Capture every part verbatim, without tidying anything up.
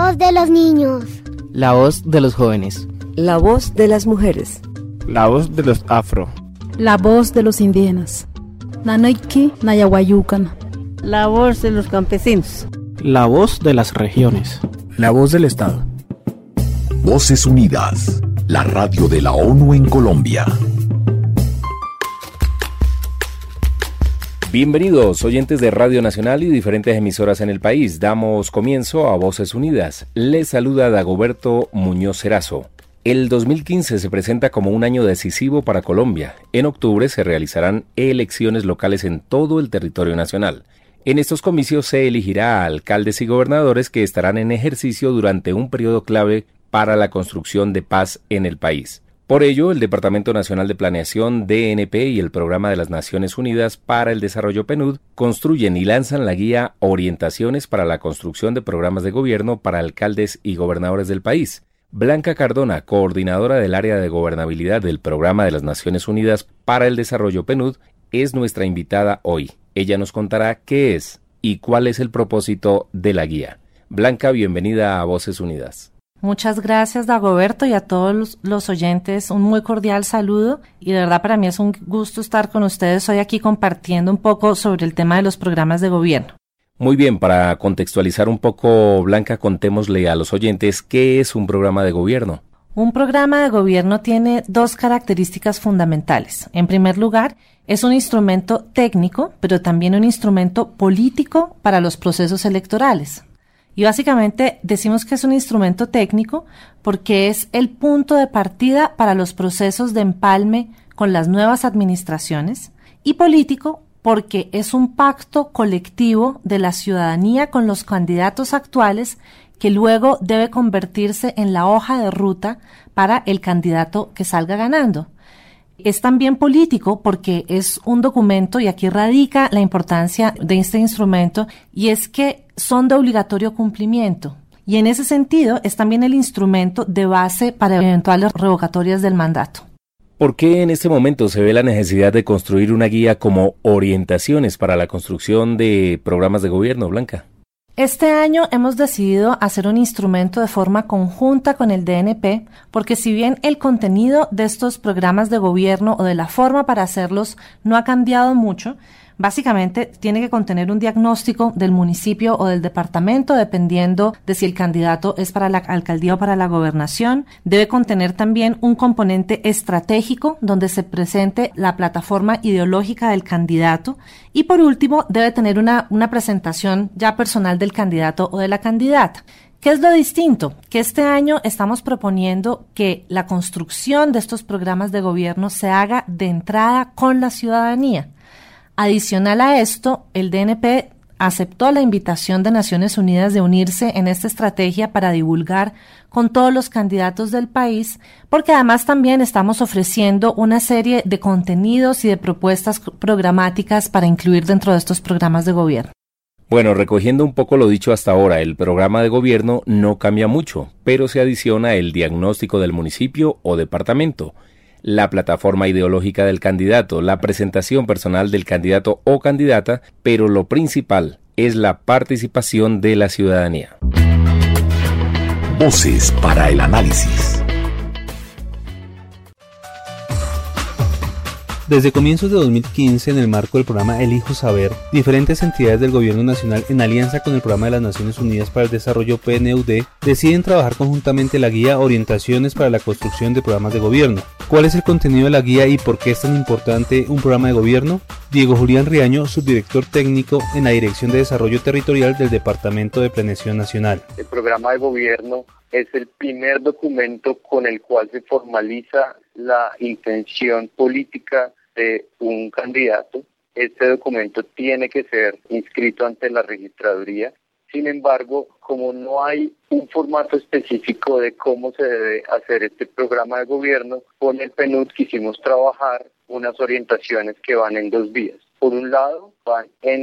voz de los niños. La voz de los jóvenes. La voz de las mujeres. La voz de los afro. La voz de los indígenas. Nanaiki Nayawayucan. La voz de los campesinos. La voz de las regiones. La voz del Estado. Voces Unidas, la radio de la ONU en Colombia. Bienvenidos, oyentes de Radio Nacional y diferentes emisoras en el país. Damos comienzo a Voces Unidas. Les saluda Dagoberto Muñoz Erazo. El dos mil quince se presenta como un año decisivo para Colombia. En octubre se realizarán elecciones locales en todo el territorio nacional. En estos comicios se elegirá a alcaldes y gobernadores que estarán en ejercicio durante un periodo clave para la construcción de paz en el país. Por ello, el Departamento Nacional de Planeación, D N P, y el Programa de las Naciones Unidas para el Desarrollo, P N U D, construyen y lanzan la guía Orientaciones para la construcción de programas de gobierno para alcaldes y gobernadores del país. Blanca Cardona, coordinadora del área de gobernabilidad del Programa de las Naciones Unidas para el Desarrollo, P N U D, es nuestra invitada hoy. Ella nos contará qué es y cuál es el propósito de la guía. Blanca, bienvenida a Voces Unidas. Muchas gracias, Dagoberto, y a todos los, los oyentes un muy cordial saludo, y de verdad para mí es un gusto estar con ustedes hoy aquí compartiendo un poco sobre el tema de los programas de gobierno. Muy bien, para contextualizar un poco, Blanca, contémosle a los oyentes qué es un programa de gobierno. Un programa de gobierno tiene dos características fundamentales. En primer lugar, es un instrumento técnico, pero también un instrumento político para los procesos electorales. Y básicamente decimos que es un instrumento técnico porque es el punto de partida para los procesos de empalme con las nuevas administraciones, y político porque es un pacto colectivo de la ciudadanía con los candidatos actuales que luego debe convertirse en la hoja de ruta para el candidato que salga ganando. Es también político porque es un documento, y aquí radica la importancia de este instrumento, y es que son de obligatorio cumplimiento. Y en ese sentido es también el instrumento de base para eventuales revocatorias del mandato. ¿Por qué en este momento se ve la necesidad de construir una guía como orientaciones para la construcción de programas de gobierno, Blanca? Este año hemos decidido hacer un instrumento de forma conjunta con el D N P, porque si bien el contenido de estos programas de gobierno o de la forma para hacerlos no ha cambiado mucho, básicamente tiene que contener un diagnóstico del municipio o del departamento, dependiendo de si el candidato es para la alcaldía o para la gobernación. Debe contener también un componente estratégico donde se presente la plataforma ideológica del candidato. Y por último, debe tener una, una presentación ya personal del candidato o de la candidata. ¿Qué es lo distinto? Que este año estamos proponiendo que la construcción de estos programas de gobierno se haga de entrada con la ciudadanía. Adicional a esto, el D N P aceptó la invitación de Naciones Unidas de unirse en esta estrategia para divulgar con todos los candidatos del país, porque además también estamos ofreciendo una serie de contenidos y de propuestas programáticas para incluir dentro de estos programas de gobierno. Bueno, recogiendo un poco lo dicho hasta ahora, el programa de gobierno no cambia mucho, pero se adiciona el diagnóstico del municipio o departamento, la plataforma ideológica del candidato, la presentación personal del candidato o candidata, pero lo principal es la participación de la ciudadanía. Voces para el análisis. Desde comienzos de dos mil quince, en el marco del programa Elijo Saber, diferentes entidades del Gobierno Nacional, en alianza con el Programa de las Naciones Unidas para el Desarrollo, P N U D, deciden trabajar conjuntamente la guía Orientaciones para la construcción de programas de gobierno. ¿Cuál es el contenido de la guía y por qué es tan importante un programa de gobierno? Diego Julián Riaño, subdirector técnico en la Dirección de Desarrollo Territorial del Departamento de Planeación Nacional. El programa de gobierno es el primer documento con el cual se formaliza la intención política de un candidato. Este documento tiene que ser inscrito ante la registraduría. Sin embargo, como no hay un formato específico de cómo se debe hacer este programa de gobierno, con el P N U D quisimos trabajar unas orientaciones que van en dos vías. Por un lado, van en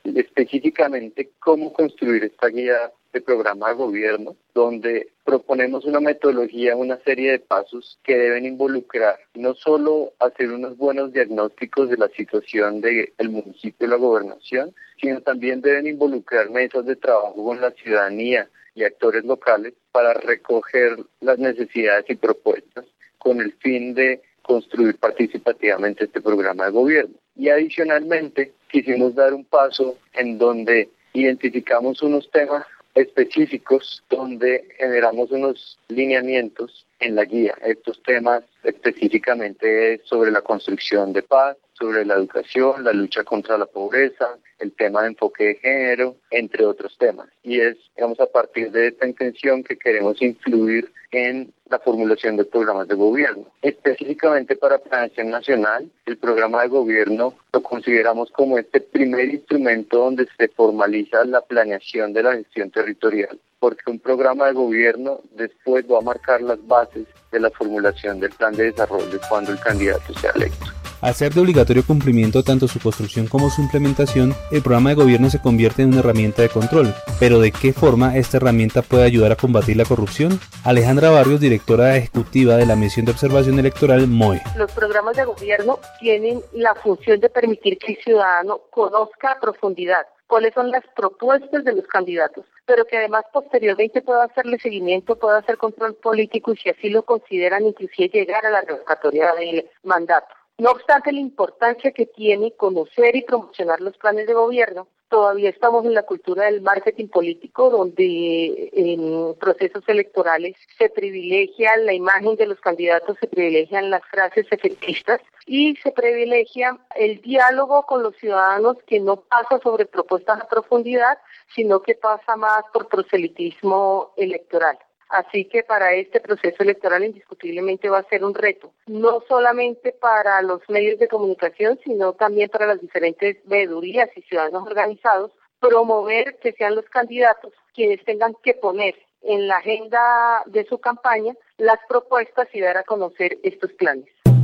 específicamente cómo construir esta guía de programa de gobierno, donde proponemos una metodología, una serie de pasos que deben involucrar no solo hacer unos buenos diagnósticos de la situación del municipio y la gobernación, sino también deben involucrar mesas de trabajo con la ciudadanía y actores locales para recoger las necesidades y propuestas con el fin de construir participativamente este programa de gobierno. Y adicionalmente quisimos dar un paso en donde identificamos unos temas específicos donde generamos unos lineamientos en la guía. Estos temas específicamente sobre la construcción de paz, sobre la educación, la lucha contra la pobreza, el tema de enfoque de género, entre otros temas. Y es, digamos, a partir de esta intención que queremos influir en la formulación de programas de gobierno. Específicamente para Planeación Nacional, el programa de gobierno lo consideramos como este primer instrumento donde se formaliza la planeación de la gestión territorial, porque un programa de gobierno después va a marcar las bases de la formulación del plan de desarrollo cuando el candidato sea electo. Al ser de obligatorio cumplimiento tanto su construcción como su implementación, el programa de gobierno se convierte en una herramienta de control. Pero ¿de qué forma esta herramienta puede ayudar a combatir la corrupción? Alejandra Barrios, directora ejecutiva de la Misión de Observación Electoral M O E. Los programas de gobierno tienen la función de permitir que el ciudadano conozca a profundidad cuáles son las propuestas de los candidatos, pero que además posteriormente pueda hacerle seguimiento, pueda hacer control político y si así lo consideran, inclusive llegar a la revocatoria del mandato. No obstante la importancia que tiene conocer y promocionar los planes de gobierno, todavía estamos en la cultura del marketing político, donde en procesos electorales se privilegia la imagen de los candidatos, se privilegian las frases efectistas y se privilegia el diálogo con los ciudadanos que no pasa sobre propuestas a profundidad, sino que pasa más por proselitismo electoral. Así que para este proceso electoral indiscutiblemente va a ser un reto, no solamente para los medios de comunicación, sino también para las diferentes veedurías y ciudadanos organizados, promover que sean los candidatos quienes tengan que poner en la agenda de su campaña las propuestas y dar a conocer estos planes.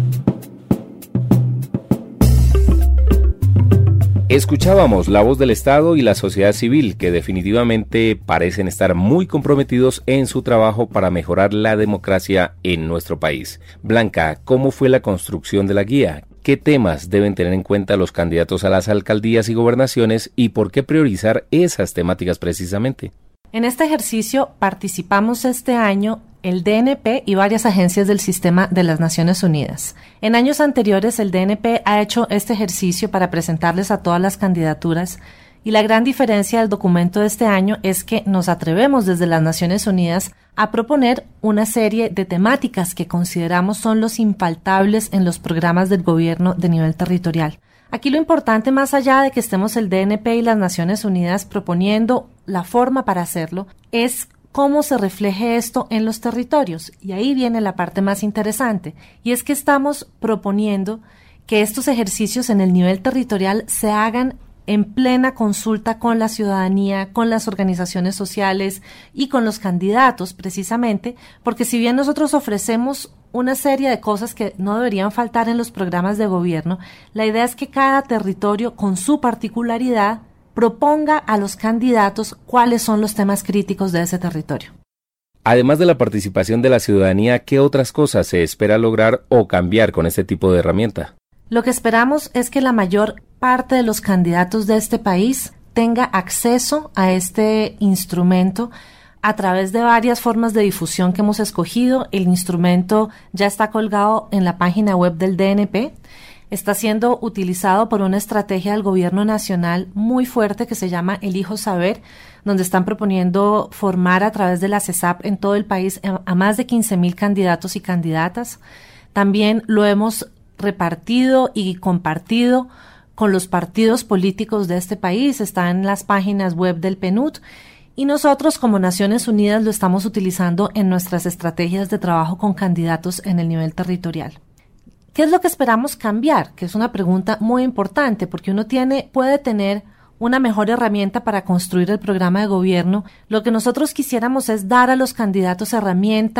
Escuchábamos la voz del Estado y la sociedad civil, que definitivamente parecen estar muy comprometidos en su trabajo para mejorar la democracia en nuestro país. Blanca, ¿cómo fue la construcción de la guía? ¿Qué temas deben tener en cuenta los candidatos a las alcaldías y gobernaciones y por qué priorizar esas temáticas precisamente? En este ejercicio participamos este año el D N P y varias agencias del sistema de las Naciones Unidas. En años anteriores, el D N P ha hecho este ejercicio para presentarles a todas las candidaturas y la gran diferencia del documento de este año es que nos atrevemos desde las Naciones Unidas a proponer una serie de temáticas que consideramos son los infaltables en los programas del gobierno de nivel territorial. Aquí lo importante, más allá de que estemos el D N P y las Naciones Unidas proponiendo la forma para hacerlo, es cómo se refleje esto en los territorios. Y ahí viene la parte más interesante, y es que estamos proponiendo que estos ejercicios en el nivel territorial se hagan en plena consulta con la ciudadanía, con las organizaciones sociales y con los candidatos, precisamente, porque si bien nosotros ofrecemos una serie de cosas que no deberían faltar en los programas de gobierno, la idea es que cada territorio, con su particularidad, proponga a los candidatos cuáles son los temas críticos de ese territorio. Además de la participación de la ciudadanía, ¿qué otras cosas se espera lograr o cambiar con este tipo de herramienta? Lo que esperamos es que la mayor parte de los candidatos de este país tenga acceso a este instrumento a través de varias formas de difusión que hemos escogido. El instrumento ya está colgado en la página web del D N P. Está siendo utilizado por una estrategia del gobierno nacional muy fuerte que se llama Elijo Saber, donde están proponiendo formar a través de la CESAP en todo el país a más de quince mil candidatos y candidatas. También lo hemos repartido y compartido con los partidos políticos de este país. Está en las páginas web del P N U D y nosotros como Naciones Unidas lo estamos utilizando en nuestras estrategias de trabajo con candidatos en el nivel territorial. ¿Qué es lo que esperamos cambiar? Que es una pregunta muy importante porque uno tiene, puede tener una mejor herramienta para construir el programa de gobierno. Lo que nosotros quisiéramos es dar a los candidatos herramientas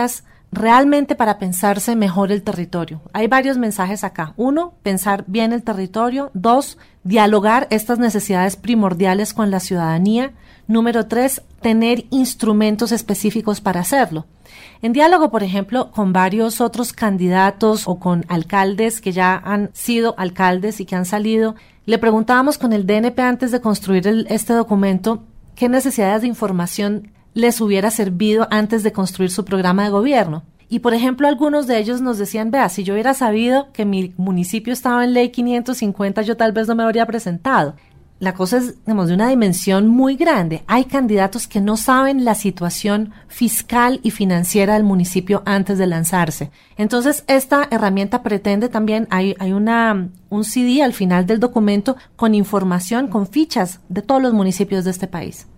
realmente para pensarse mejor el territorio. Hay varios mensajes acá. Uno, pensar bien el territorio. Dos, dialogar estas necesidades primordiales con la ciudadanía. Número tres, tener instrumentos específicos para hacerlo. En diálogo, por ejemplo, con varios otros candidatos o con alcaldes que ya han sido alcaldes y que han salido, le preguntábamos con el D N P antes de construir el, este documento qué necesidades de información les hubiera servido antes de construir su programa de gobierno. Y, por ejemplo, algunos de ellos nos decían, vea, si yo hubiera sabido que mi municipio estaba en ley quinientos cincuenta, yo tal vez no me habría presentado. La cosa es, digamos, de una dimensión muy grande. Hay candidatos que no saben la situación fiscal y financiera del municipio antes de lanzarse. Entonces, esta herramienta pretende también, hay, hay una, un C D al final del documento con información, con fichas de todos los municipios de este país.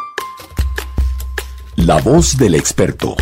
La voz del experto.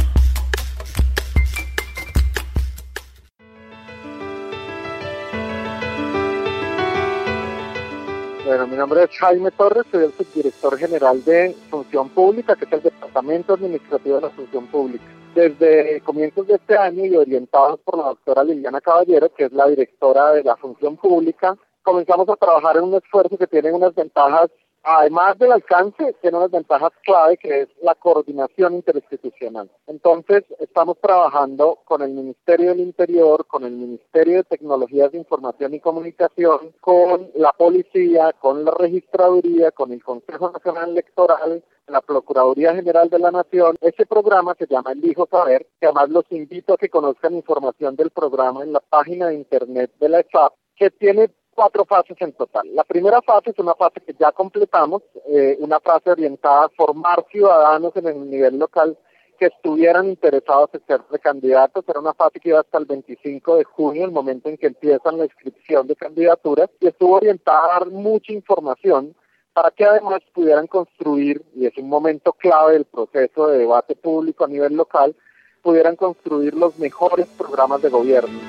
Bueno, mi nombre es Jaime Torres, soy el subdirector general de Función Pública, que es el Departamento Administrativo de la Función Pública. Desde comienzos de este año y orientados por la doctora Liliana Caballero, que es la directora de la Función Pública, comenzamos a trabajar en un esfuerzo que tiene unas ventajas. Además del alcance, tiene unas ventajas clave, que es la coordinación interinstitucional. Entonces, estamos trabajando con el Ministerio del Interior, con el Ministerio de Tecnologías de Información y Comunicación, con la Policía, con la Registraduría, con el Consejo Nacional Electoral, la Procuraduría General de la Nación. Este programa se llama Elijo Saber, que además los invito a que conozcan información del programa en la página de internet de la E S A P, que tiene cuatro fases en total. La primera fase es una fase que ya completamos, eh, una fase orientada a formar ciudadanos en el nivel local que estuvieran interesados en ser precandidatos. Era una fase que iba hasta el veinticinco de junio, el momento en que empiezan la inscripción de candidaturas, y estuvo orientada a dar mucha información para que además pudieran construir, y es un momento clave del proceso de debate público a nivel local, pudieran construir los mejores programas de gobierno.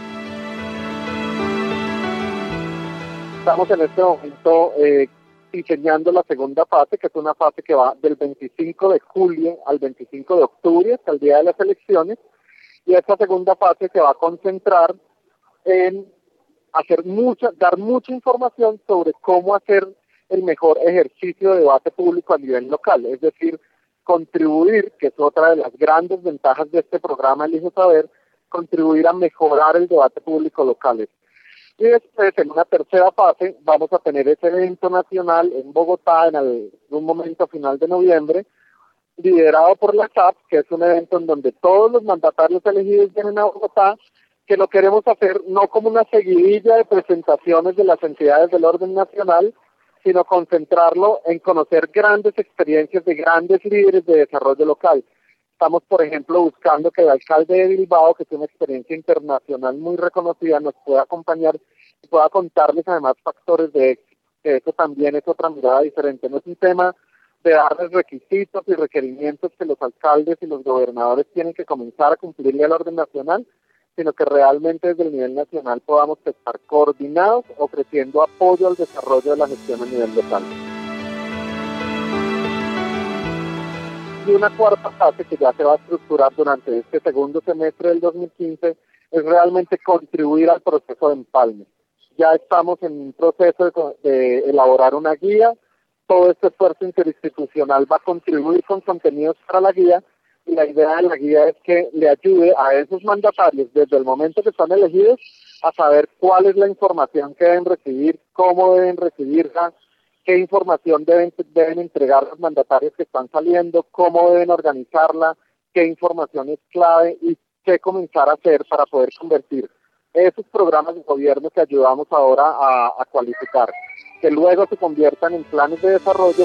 Estamos en este momento eh, diseñando la segunda fase, que es una fase que va del veinticinco de julio al veinticinco de octubre, hasta el día de las elecciones, y esta segunda fase se va a concentrar en hacer mucha, dar mucha información sobre cómo hacer el mejor ejercicio de debate público a nivel local, es decir, contribuir, que es otra de las grandes ventajas de este programa Elijo Saber, contribuir a mejorar el debate público local. Y después, en una tercera fase, vamos a tener ese evento nacional en Bogotá en algún momento a final de noviembre, liderado por la S A P, que es un evento en donde todos los mandatarios elegidos vienen a Bogotá, que lo queremos hacer no como una seguidilla de presentaciones de las entidades del orden nacional, sino concentrarlo en conocer grandes experiencias de grandes líderes de desarrollo local. Estamos, por ejemplo, buscando que el alcalde de Bilbao, que tiene una experiencia internacional muy reconocida, nos pueda acompañar y pueda contarles además factores de éxito, que eso también es otra mirada diferente. No es un tema de darles requisitos y requerimientos que los alcaldes y los gobernadores tienen que comenzar a cumplirle al orden nacional, sino que realmente desde el nivel nacional podamos estar coordinados ofreciendo apoyo al desarrollo de la gestión a nivel local. Y una cuarta fase que ya se va a estructurar durante este segundo semestre del dos mil quince es realmente contribuir al proceso de empalme. Ya estamos en un proceso de, de elaborar una guía. Todo este esfuerzo interinstitucional va a contribuir con contenidos para la guía, y la idea de la guía es que le ayude a esos mandatarios desde el momento que están elegidos a saber cuál es la información que deben recibir, cómo deben recibirla, qué información deben, deben entregar los mandatarios que están saliendo, cómo deben organizarla, qué información es clave y qué comenzar a hacer para poder convertir esos programas de gobierno que ayudamos ahora a, a cualificar, que luego se conviertan en planes de desarrollo.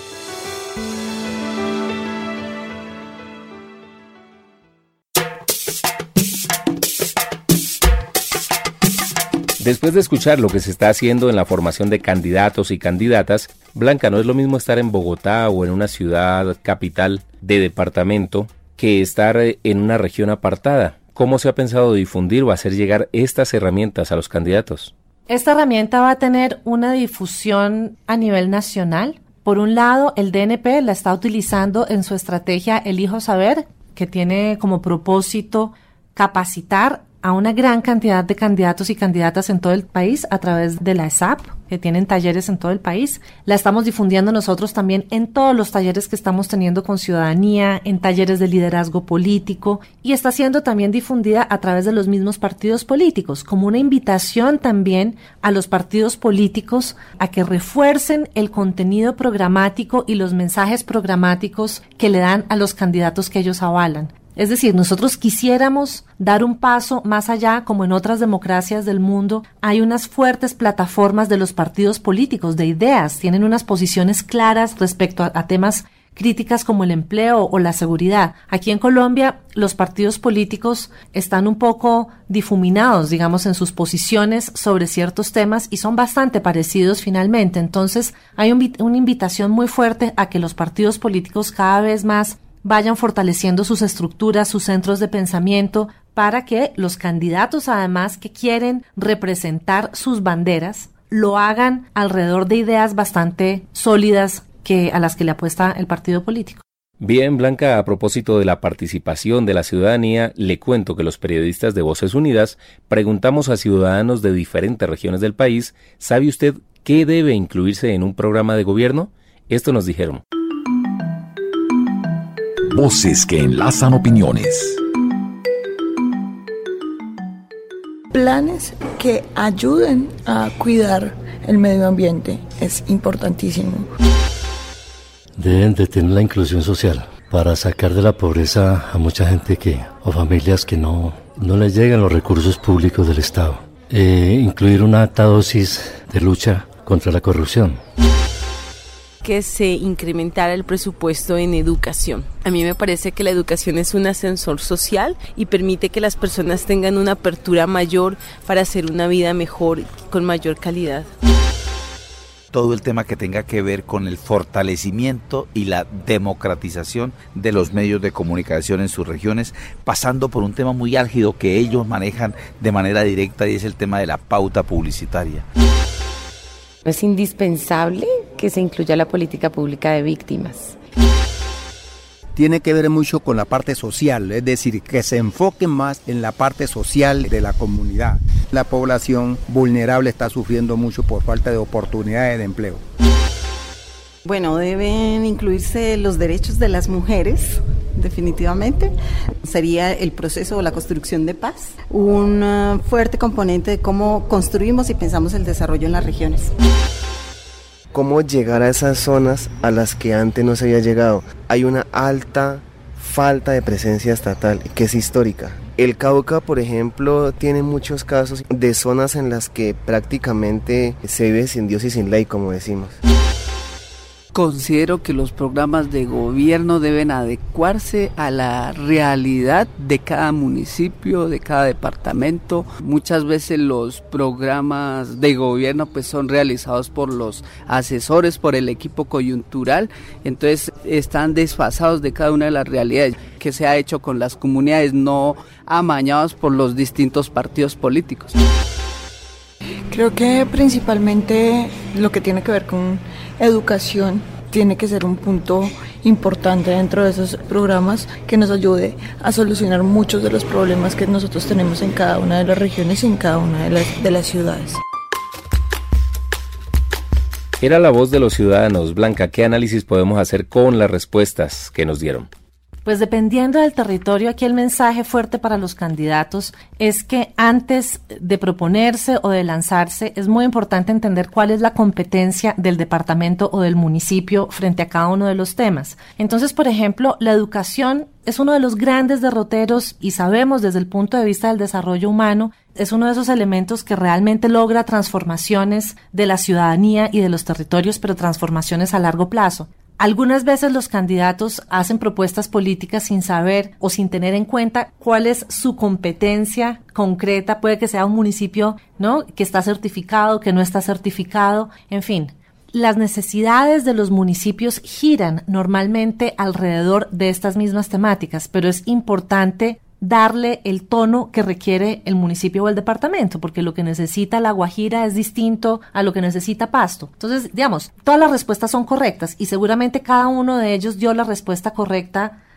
Después de escuchar lo que se está haciendo en la formación de candidatos y candidatas, Blanca, no es lo mismo estar en Bogotá o en una ciudad capital de departamento que estar en una región apartada. ¿Cómo se ha pensado difundir o hacer llegar estas herramientas a los candidatos? Esta herramienta va a tener una difusión a nivel nacional. Por un lado, el D N P la está utilizando en su estrategia Elijo Saber, que tiene como propósito capacitar a una gran cantidad de candidatos y candidatas en todo el país a través de la E S A P, que tienen talleres en todo el país. La estamos difundiendo nosotros también en todos los talleres que estamos teniendo con ciudadanía, en talleres de liderazgo político, y está siendo también difundida a través de los mismos partidos políticos, como una invitación también a los partidos políticos a que refuercen el contenido programático y los mensajes programáticos que le dan a los candidatos que ellos avalan. Es decir, nosotros quisiéramos dar un paso más allá, como en otras democracias del mundo. Hay unas fuertes plataformas de los partidos políticos, de ideas, tienen unas posiciones claras respecto a, a temas críticas como el empleo o la seguridad. Aquí en Colombia, los partidos políticos están un poco difuminados, digamos, en sus posiciones sobre ciertos temas y son bastante parecidos finalmente. Entonces, hay un, una invitación muy fuerte a que los partidos políticos cada vez más vayan fortaleciendo sus estructuras, sus centros de pensamiento, para que los candidatos, además, que quieren representar sus banderas, lo hagan alrededor de ideas bastante sólidas que a las que le apuesta el partido político. Bien, Blanca, a propósito de la participación de la ciudadanía, le cuento que los periodistas de Voces Unidas preguntamos a ciudadanos de diferentes regiones del país, ¿sabe usted qué debe incluirse en un programa de gobierno? Esto nos dijeron. Voces que enlazan opiniones. Planes que ayuden a cuidar el medio ambiente es importantísimo. Deben de tener la inclusión social para sacar de la pobreza a mucha gente que o familias que no, no les llegan los recursos públicos del Estado. Eh, incluir una alta dosis de lucha contra la corrupción. Que se incrementara el presupuesto en educación. A mí me parece que la educación es un ascensor social y permite que las personas tengan una apertura mayor para hacer una vida mejor, con mayor calidad. Todo el tema que tenga que ver con el fortalecimiento y la democratización de los medios de comunicación en sus regiones, pasando por un tema muy álgido que ellos manejan de manera directa, y es el tema de la pauta publicitaria. Es indispensable que se incluya la política pública de víctimas. Tiene que ver mucho con la parte social, es decir, que se enfoquen más en la parte social de la comunidad. La población vulnerable está sufriendo mucho por falta de oportunidades de empleo. Bueno, deben incluirse los derechos de las mujeres, definitivamente. Sería el proceso o la construcción de paz, un uh, fuerte componente de cómo construimos y pensamos el desarrollo en las regiones. Cómo llegar a esas zonas a las que antes no se había llegado. Hay una alta falta de presencia estatal que es histórica. El Cauca, por ejemplo, tiene muchos casos de zonas en las que prácticamente se vive sin Dios y sin ley, como decimos. Considero que los programas de gobierno deben adecuarse a la realidad de cada municipio, de cada departamento. Muchas veces los programas de gobierno pues son realizados por los asesores, por el equipo coyuntural, entonces están desfasados de cada una de las realidades que se ha hecho con las comunidades, no amañados por los distintos partidos políticos. Creo que principalmente lo que tiene que ver con educación tiene que ser un punto importante dentro de esos programas que nos ayude a solucionar muchos de los problemas que nosotros tenemos en cada una de las regiones y en cada una de las, de las ciudades. Era la voz de los ciudadanos. Blanca, ¿qué análisis podemos hacer con las respuestas que nos dieron? Pues dependiendo del territorio, aquí el mensaje fuerte para los candidatos es que antes de proponerse o de lanzarse es muy importante entender cuál es la competencia del departamento o del municipio frente a cada uno de los temas. Entonces, por ejemplo, la educación es uno de los grandes derroteros y sabemos desde el punto de vista del desarrollo humano, es uno de esos elementos que realmente logra transformaciones de la ciudadanía y de los territorios, pero transformaciones a largo plazo. Algunas veces los candidatos hacen propuestas políticas sin saber o sin tener en cuenta cuál es su competencia concreta. Puede que sea un municipio, ¿no?, que está certificado, que no está certificado, en fin. Las necesidades de los municipios giran normalmente alrededor de estas mismas temáticas, pero es importante darle el tono que requiere el municipio o el departamento, porque lo que necesita La Guajira es distinto a lo que necesita Pasto. Entonces, digamos, todas las respuestas son correctas y seguramente cada uno de ellos dio la respuesta correcta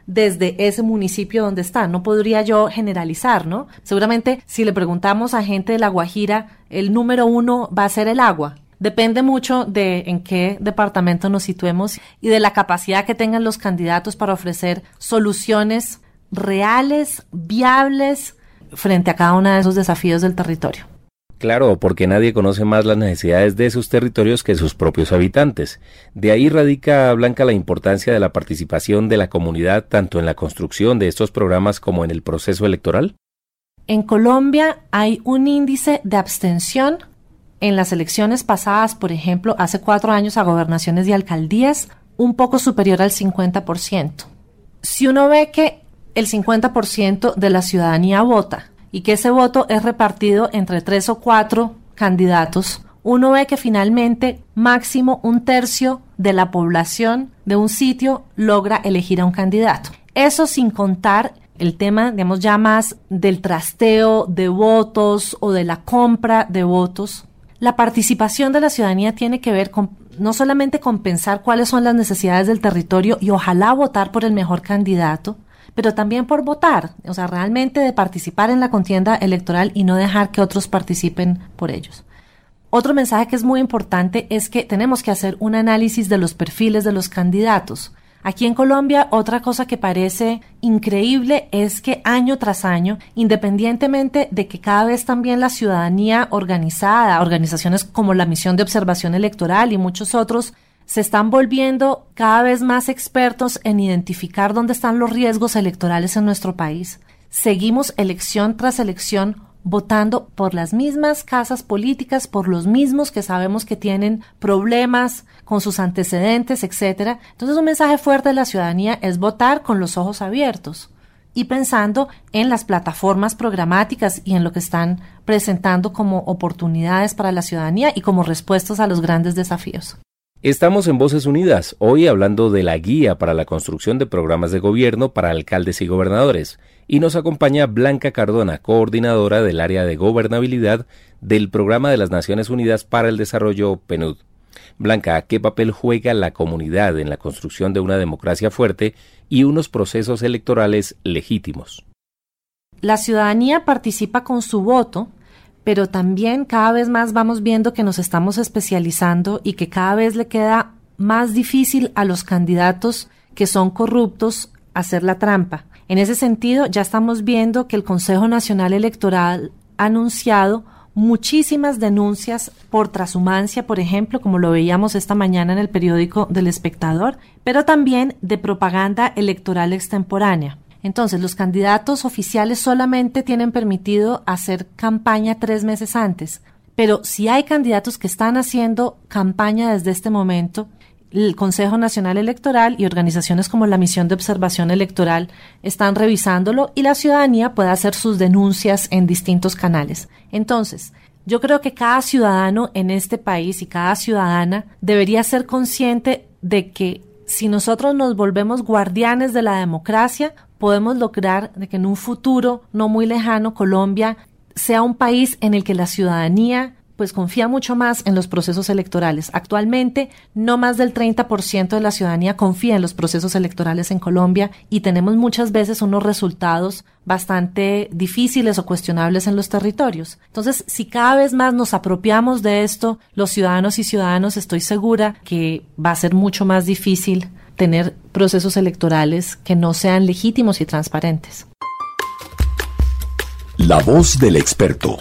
desde ese municipio donde está. No podría yo generalizar, ¿no? Seguramente si le preguntamos a gente de La Guajira, el número uno va a ser el agua. Depende mucho de en qué departamento nos situemos y de la capacidad que tengan los candidatos para ofrecer soluciones reales, viables, frente a cada uno de esos desafíos del territorio. Claro, porque nadie conoce más las necesidades de sus territorios que sus propios habitantes. De ahí radica, Blanca, la importancia de la participación de la comunidad tanto en la construcción de estos programas como en el proceso electoral. En Colombia hay un índice de abstención. En las elecciones pasadas, por ejemplo, hace cuatro años a gobernaciones y alcaldías, un poco superior al cincuenta por ciento. Si uno ve que el cincuenta por ciento de la ciudadanía vota y que ese voto es repartido entre tres o cuatro candidatos, uno ve que finalmente máximo un tercio de la población de un sitio logra elegir a un candidato. Eso sin contar el tema, digamos, ya más del trasteo de votos o de la compra de votos. La participación de la ciudadanía tiene que ver con no solamente con pensar cuáles son las necesidades del territorio y ojalá votar por el mejor candidato, pero también por votar, o sea, realmente de participar en la contienda electoral y no dejar que otros participen por ellos. Otro mensaje que es muy importante es que tenemos que hacer un análisis de los perfiles de los candidatos. Aquí en Colombia, otra cosa que parece increíble es que año tras año, independientemente de que cada vez también la ciudadanía organizada, organizaciones como la Misión de Observación Electoral y muchos otros, se están volviendo cada vez más expertos en identificar dónde están los riesgos electorales en nuestro país. Seguimos elección tras elección votando por las mismas casas políticas, por los mismos que sabemos que tienen problemas con sus antecedentes, etcétera. Entonces, un mensaje fuerte de la ciudadanía es votar con los ojos abiertos y pensando en las plataformas programáticas y en lo que están presentando como oportunidades para la ciudadanía y como respuestas a los grandes desafíos. Estamos en Voces Unidas, hoy hablando de la guía para la construcción de programas de gobierno para alcaldes y gobernadores, y nos acompaña Blanca Cardona, coordinadora del área de gobernabilidad del Programa de las Naciones Unidas para el Desarrollo P N U D. Blanca, ¿qué papel juega la comunidad en la construcción de una democracia fuerte y unos procesos electorales legítimos? La ciudadanía participa con su voto, pero también cada vez más vamos viendo que nos estamos especializando y que cada vez le queda más difícil a los candidatos que son corruptos hacer la trampa. En ese sentido, ya estamos viendo que el Consejo Nacional Electoral ha anunciado muchísimas denuncias por transhumancia, por ejemplo, como lo veíamos esta mañana en el periódico del Espectador, pero también de propaganda electoral extemporánea. Entonces, los candidatos oficiales solamente tienen permitido hacer campaña tres meses antes, pero si hay candidatos que están haciendo campaña desde este momento, el Consejo Nacional Electoral y organizaciones como la Misión de Observación Electoral están revisándolo y la ciudadanía puede hacer sus denuncias en distintos canales. Entonces, yo creo que cada ciudadano en este país y cada ciudadana debería ser consciente de que si nosotros nos volvemos guardianes de la democracia, podemos lograr de que en un futuro no muy lejano Colombia sea un país en el que la ciudadanía pues confía mucho más en los procesos electorales. Actualmente, no más del treinta por ciento de la ciudadanía confía en los procesos electorales en Colombia y tenemos muchas veces unos resultados bastante difíciles o cuestionables en los territorios. Entonces, si cada vez más nos apropiamos de esto, los ciudadanos y ciudadanos, estoy segura que va a ser mucho más difícil tener procesos electorales que no sean legítimos y transparentes. La voz del experto.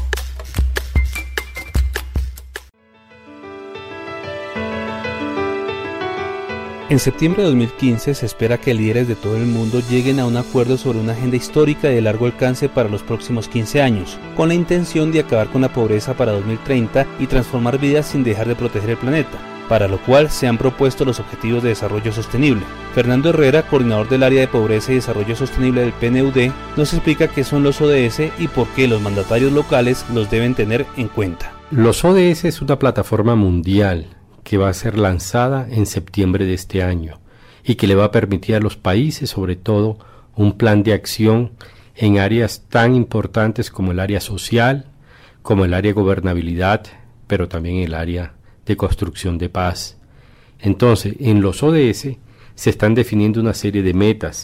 En septiembre de dos mil quince se espera que líderes de todo el mundo lleguen a un acuerdo sobre una agenda histórica de largo alcance para los próximos quince años, con la intención de acabar con la pobreza para dos mil treinta y transformar vidas sin dejar de proteger el planeta, para lo cual se han propuesto los Objetivos de Desarrollo Sostenible. Fernando Herrera, coordinador del área de Pobreza y Desarrollo Sostenible del P N U D, nos explica qué son los O D S y por qué los mandatarios locales los deben tener en cuenta. Los O D S es una plataforma mundial que va a ser lanzada en septiembre de este año y que le va a permitir a los países, sobre todo, un plan de acción en áreas tan importantes como el área social, como el área de gobernabilidad, pero también el área de construcción de paz. Entonces, en los O D S se están definiendo una serie de metas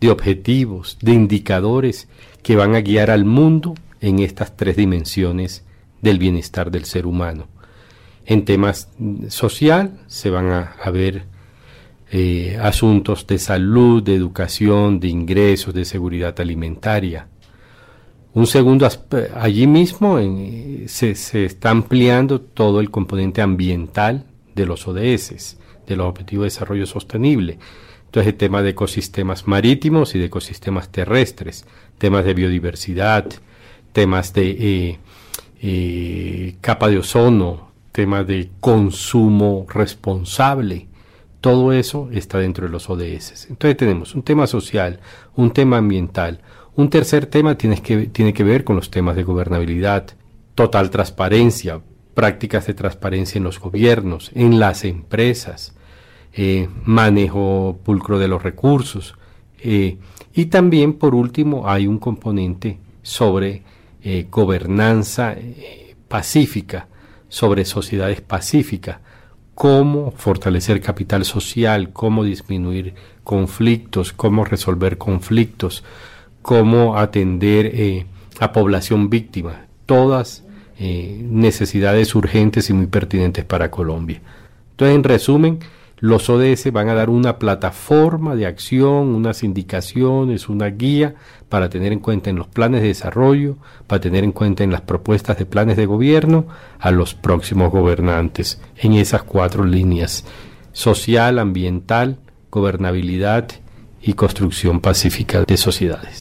de objetivos, de indicadores que van a guiar al mundo en estas tres dimensiones del bienestar del ser humano. En temas social se van a, a ver eh, asuntos de salud, de educación, de ingresos, de seguridad alimentaria. Un segundo aspecto, allí mismo en, se, se está ampliando todo el componente ambiental de los O D S, de los Objetivos de Desarrollo Sostenible. Entonces el tema de ecosistemas marítimos y de ecosistemas terrestres, temas de biodiversidad, temas de eh, eh, capa de ozono, temas de consumo responsable, todo eso está dentro de los O D S. Entonces tenemos un tema social, un tema ambiental. Un tercer tema tiene que, tiene que ver con los temas de gobernabilidad, total transparencia, prácticas de transparencia en los gobiernos, en las empresas, eh, manejo pulcro de los recursos. Eh, y también, por último, hay un componente sobre eh, gobernanza eh, pacífica, sobre sociedades pacíficas, cómo fortalecer capital social, cómo disminuir conflictos, cómo resolver conflictos, cómo atender eh, a población víctima, todas eh, necesidades urgentes y muy pertinentes para Colombia. Entonces, en resumen, los O D S van a dar una plataforma de acción, unas indicaciones, una guía para tener en cuenta en los planes de desarrollo, para tener en cuenta en las propuestas de planes de gobierno a los próximos gobernantes en esas cuatro líneas: social, ambiental, gobernabilidad y construcción pacífica de sociedades.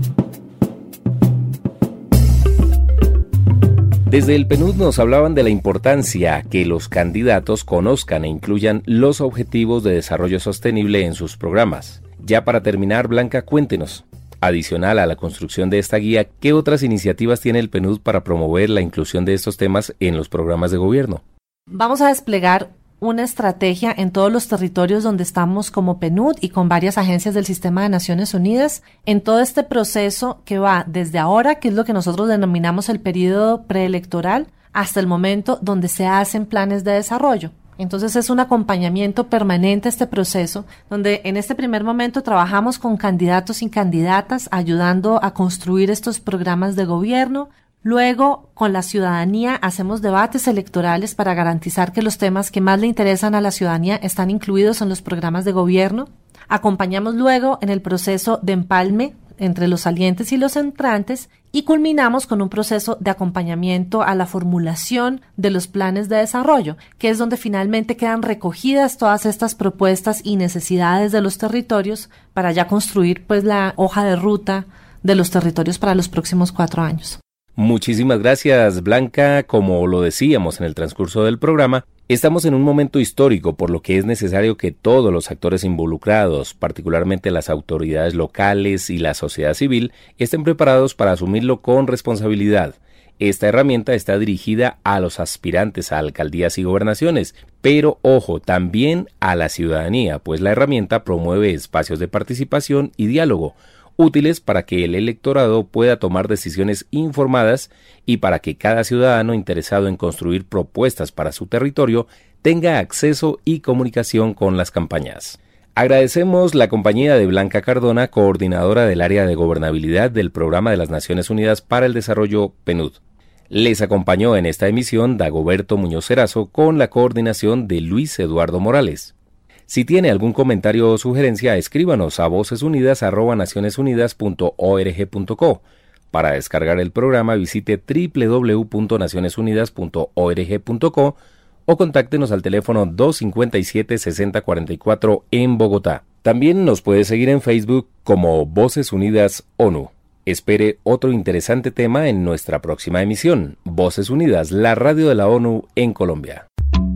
Desde el PNUD nos hablaban de la importancia que los candidatos conozcan e incluyan los objetivos de desarrollo sostenible en sus programas. Ya para terminar, Blanca, cuéntenos, adicional a la construcción de esta guía, ¿qué otras iniciativas tiene el PNUD para promover la inclusión de estos temas en los programas de gobierno? Vamos a desplegar una estrategia en todos los territorios donde estamos como PNUD y con varias agencias del Sistema de Naciones Unidas en todo este proceso que va desde ahora, que es lo que nosotros denominamos el periodo preelectoral, hasta el momento donde se hacen planes de desarrollo. Entonces es un acompañamiento permanente a este proceso, donde en este primer momento trabajamos con candidatos y candidatas ayudando a construir estos programas de gobierno. Luego, con la ciudadanía, hacemos debates electorales para garantizar que los temas que más le interesan a la ciudadanía están incluidos en los programas de gobierno. Acompañamos luego en el proceso de empalme entre los salientes y los entrantes y culminamos con un proceso de acompañamiento a la formulación de los planes de desarrollo, que es donde finalmente quedan recogidas todas estas propuestas y necesidades de los territorios para ya construir pues la hoja de ruta de los territorios para los próximos cuatro años. Muchísimas gracias, Blanca. Como lo decíamos en el transcurso del programa, estamos en un momento histórico, por lo que es necesario que todos los actores involucrados, particularmente las autoridades locales y la sociedad civil, estén preparados para asumirlo con responsabilidad. Esta herramienta está dirigida a los aspirantes a alcaldías y gobernaciones, pero ojo, también a la ciudadanía, pues la herramienta promueve espacios de participación y diálogo, útiles para que el electorado pueda tomar decisiones informadas y para que cada ciudadano interesado en construir propuestas para su territorio tenga acceso y comunicación con las campañas. Agradecemos la compañía de Blanca Cardona, coordinadora del área de gobernabilidad del Programa de las Naciones Unidas para el Desarrollo PNUD. Les acompañó en esta emisión Dagoberto Muñoz Erazo con la coordinación de Luis Eduardo Morales. Si tiene algún comentario o sugerencia, escríbanos a vocesunidas arroba nacionesunidas punto org punto co. Para descargar el programa, visite doble u doble u doble u punto nacionesunidas punto org punto co o contáctenos al teléfono dos cinco siete, seis cero cuatro cuatro en Bogotá. También nos puede seguir en Facebook como Voces Unidas ONU. Espere otro interesante tema en nuestra próxima emisión. Voces Unidas, la radio de la ONU en Colombia.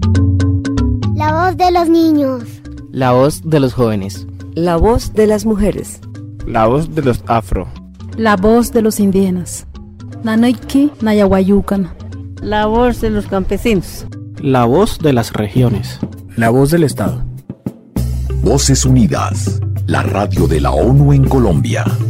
La voz de los niños. La voz de los jóvenes. La voz de las mujeres. La voz de los afro. La voz de los indígenas. Nanoiki Nayahuayucan. La voz de los campesinos. La voz de las regiones. La voz del Estado. Voces Unidas, la radio de la ONU en Colombia.